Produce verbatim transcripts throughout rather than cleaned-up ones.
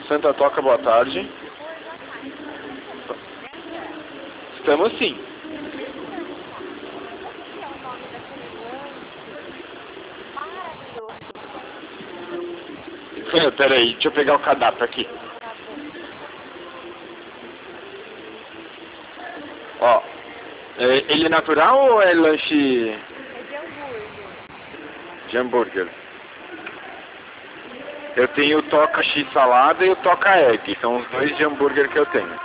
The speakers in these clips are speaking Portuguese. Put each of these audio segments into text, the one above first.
Santa Toca, boa tarde. Estamos sim. Pera aí, deixa eu pegar o cardápio aqui. Ó, é, ele é natural ou é lanche... É de hambúrguer. De hambúrguer. Eu tenho o Toca X salada e o Toca Egg. São os dois de hambúrguer que eu tenho.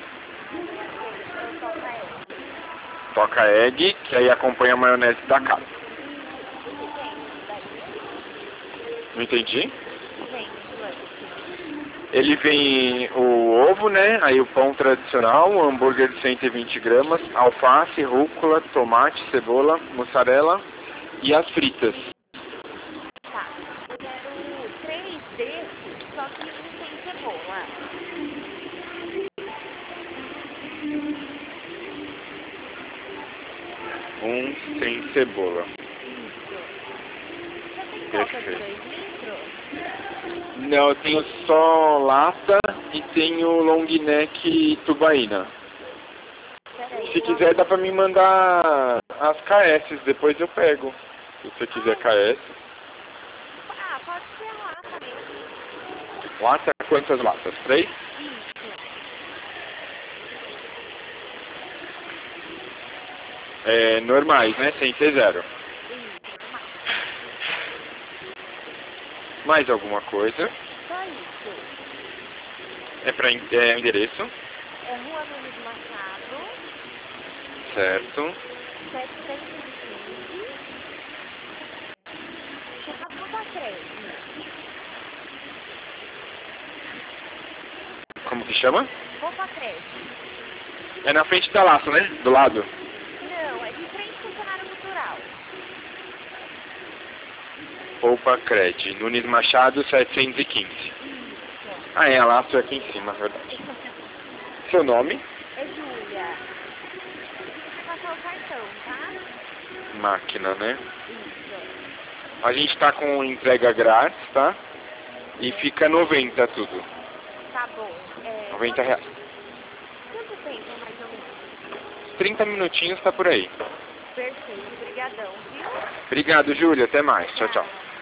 Toca Egg, que aí acompanha a maionese da casa. Não entendi? Ele vem o ovo, né? Aí o pão tradicional, o hambúrguer de cento e vinte gramas, alface, rúcula, tomate, cebola, mussarela e as fritas. Tá, eu quero três desses, só que um sem cebola. Um sem cebola. Isso. Você tem coca de dois litros? Não, eu tenho só lata e tenho long neck tubaína. Peraí, Se quiser dá pra me mandar as K S, depois eu pego. Se você quiser K S. Ah, pode ser a lata mesmo. Lata? Quantas latas? Três? Isso. É, normais, né? Sem ser zero. Isso, normal. Mais alguma coisa? Só isso. É pra é, endereço? É Rua Nunes Machado, Certo. setecentos e quinze. Chama Copa Crédito. Como que chama? Copa Crédito. É na frente da laço, né? Do lado. Não, é de frente ao cenário cultural. Poupa Cred. Nunes Machado, setecentos e quinze. Isso. Ah, é, a laço é aqui em cima, verdade. Seu nome? É Júlia. Você passou o cartão, tá? Máquina, né? Isso. A gente tá com entrega grátis, tá? E fica noventa tudo. Tá bom. É, noventa reais. quanto tempo, mais ou menos? trinta minutinhos tá por aí. Perfeito. Obrigadão, viu? Obrigado, Júlia. Até mais. Tchau, tchau. Tchau.